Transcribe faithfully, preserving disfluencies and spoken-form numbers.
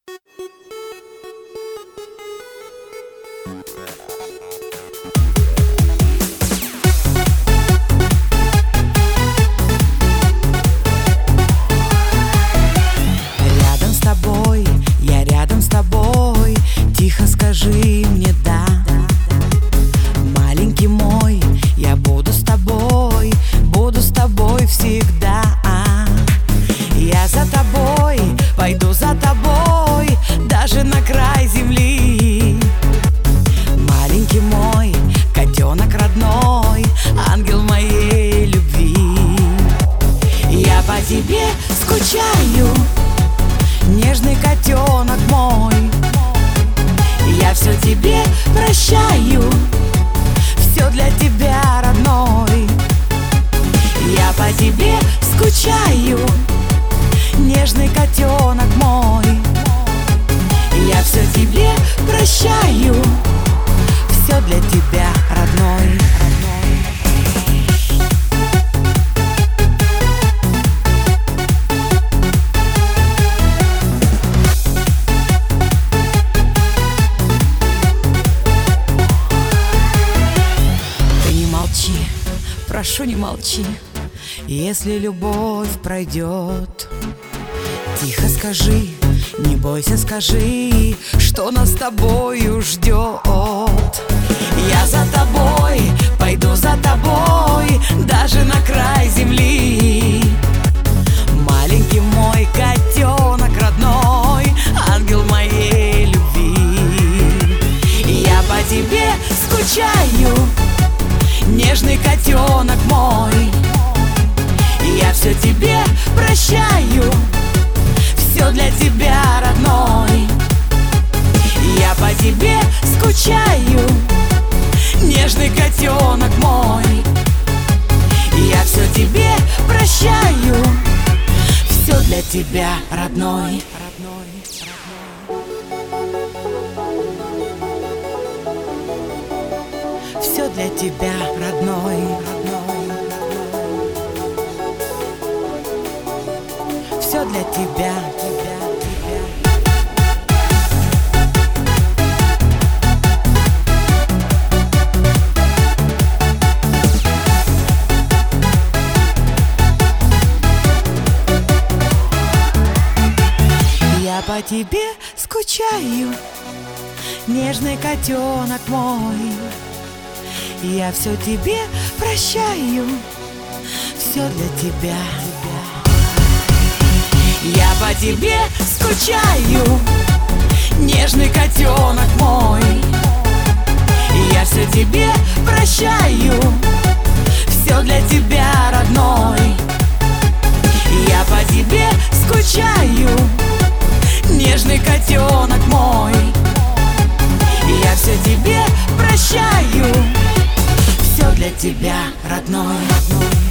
Рядом с тобой, я рядом с тобой. Тихо скажи мне да. Маленький мой, я буду с тобой, буду с тобой всегда. Я за тобой, пойду за тобой, даже на край земли. Маленький мой, котенок родной, ангел моей любви. Я по тебе скучаю, нежный котенок мой. Я все тебе прощаю, все для тебя, родной. Я по тебе скучаю, нежный котенок мой. Я все тебе прощаю, все для тебя, родной. Ты не молчи, прошу, не молчи. Если любовь пройдет, тихо скажи, не бойся, скажи, что нас с тобою ждет. Я за тобой, пойду за тобой, даже на край земли. Маленький мой котенок родной, ангел моей любви. Я по тебе скучаю, нежный котенок мой. Я все тебе прощаю, все для тебя, родной. Я по тебе скучаю, нежный котенок мой. Я все тебе прощаю, все для тебя, родной. Все для тебя, родной. Все для тебя. Я по тебе скучаю, нежный котенок мой. Я все тебе прощаю, все для тебя. Я по тебе скучаю, нежный котенок мой. Я все тебе прощаю, все для тебя, родной. Я по тебе скучаю, нежный котенок мой. Я все тебе прощаю, все для тебя, родной.